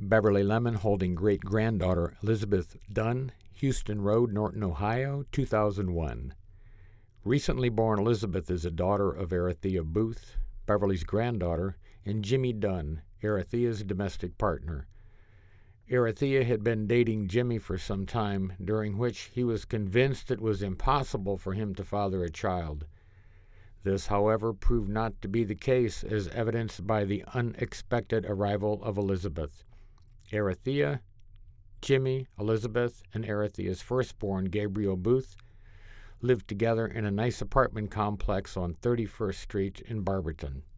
Beverly Lemon holding great-granddaughter Elizabeth Dunn, Houston Road, Norton, Ohio, 2001. Recently born Elizabeth is a daughter of Arathea Booth, Beverly's granddaughter, and Jimmy Dunn, Arathea's domestic partner. Arathea had been dating Jimmy for some time, during which he was convinced it was impossible for him to father a child. This, however, proved not to be the case, as evidenced by the unexpected arrival of Elizabeth. Arathea, Jimmy, Elizabeth, and Arathea's firstborn, Gabriel Booth, lived together in a nice apartment complex on 31st Street in Barberton.